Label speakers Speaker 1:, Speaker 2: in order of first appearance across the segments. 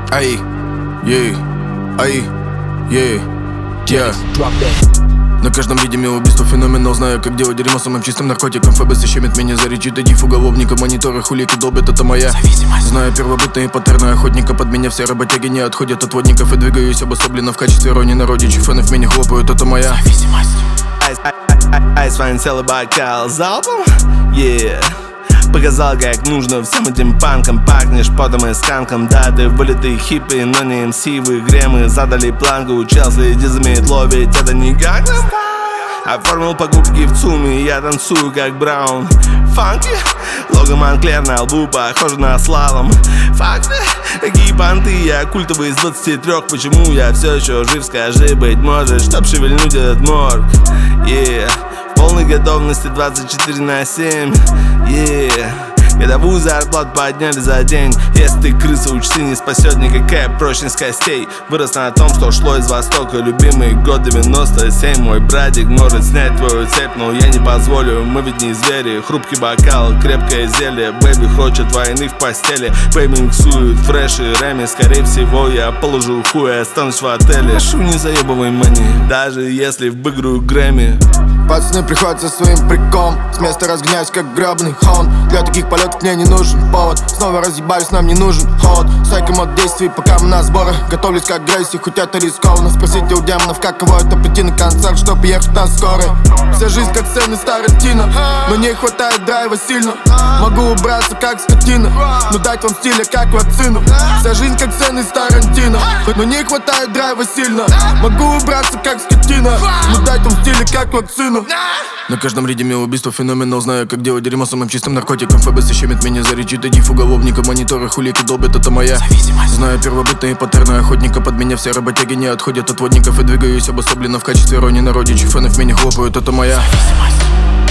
Speaker 1: Ай, ей, ай, ей, я. На каждом видиме убийство феноменал. Знаю, как делать дерьмо самым чистым наркотиком. ФБС щемит меня за речи, див уголовника. Мониторы хулики долбят, это моя зависимость. Знаю первобытные паттерны охотника. Под меня все работяги не отходят от водников. И двигаюсь обособленно в качестве Ронина родичей. Фэны в меня хлопают, это моя зависимость.
Speaker 2: Айс вайн целый бокал залпом, yeah. Показал, как нужно всем этим панкам. Пахнешь потом и сканком. Да, ты вылитый хиппи, но не МС. В игре мы задали планку. Чел следит за метло, ведь это не Gangnam Style. Оформил покупки в ЦУМе, я танцую как Браун. Фанки, лого Монклер на лбу, похоже на слалом. Факты, такие понты, я культовый из 23. Почему я все еще жив, скажи, быть может, чтоб шевельнуть этот морг, yeah. В полной готовности 24/7, yeah. Годовую зарплату подняли за день. Если ты крыса, учти, не спасет никакая прочность костей. Вырос на том, что шло из востока. Любимый год 97. Мой братик может снять твою цепь, но я не позволю, мы ведь не звери. Хрупкий бокал, крепкое зелье. Бэйби хочет войны в постели. Бэйби миксует фреш и рэми. Скорее всего я положу хуй и останусь в отеле. Прошу, не заебывай мани, даже если выиграю Грэмми.
Speaker 3: Пацаны приходят со своим приколом. С места разгоняюсь, как гребаный хон. Для таких полетов мне не нужен повод. Снова разъебаюсь, нам не нужен холод. Сайка мод действий, пока мы на сборах. Готовлюсь как Грейси, хоть это рискованно. Спросите у демонов, каково это прийти на концерт, чтоб ехать на скорой. Вся жизнь как сцены с Тарантино, но не хватает драйва сильно. Могу убраться как скотина, но дать вам стиля как вакцину. Вся жизнь как сцены с Тарантино, но не хватает драйва сильно. Могу убраться как скотина, но дать вам стиля как вакцину.
Speaker 1: На каждом ридиме убийство феноменал. Знаю, как делать дерьмо самым чистым наркотиком. ФБС щемит меня за речи, див уголовника. Мониторы хулики долбят, это моя зависимость. Знаю первобытные паттерны охотника. Под меня все работяги не отходят от водников. И двигаюсь обособленно в качестве Ронина родичей. Фэны в меня хлопают, это моя зависимость.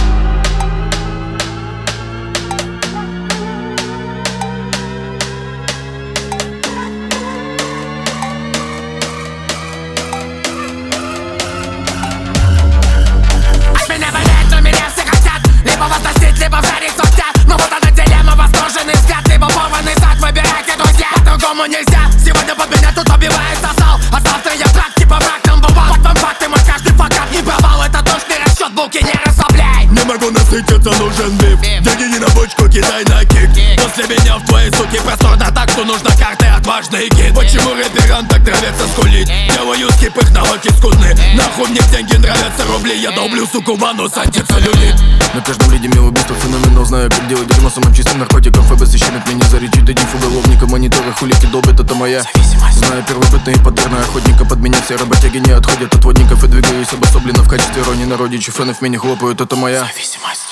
Speaker 4: Либо жарить соцсет, но вот эта дилемма, восторженный взгляд. Либо порванный зад, выбирайте, друзья. По-другому нельзя, сегодня под меня тут убивается зал. А завтра я враг, типа враг number one. Вот вам факты, мой каждый факап не провал. Это точный расчет, булки не расслабляй.
Speaker 5: Не могу насытиться, нужен биф. Деньги не на бочку, кидай на кик. После меня в твоей суке просторно так, что нужно карты, отважный гид. Почему рэперам так нравится скулить? Делаю скип, их навыки скудны. Нахуй мне деньги нравятся рубли. Я долблю суку в анус, антицеллюлит.
Speaker 1: На каждом ридиме убийство феноменал. Знаю, как делать дерьмо самым чистым наркотиком. ФБС щемит меня за речи, див уголовника. Мониторы хулики долбят, это моя зависимость. Знаю первобытные паттерны охотника. Под меня все работяги не отходят от водников. И двигаюсь обособленно в качестве Ронина родичей. Фэны в меня хлопают, это моя зависимость.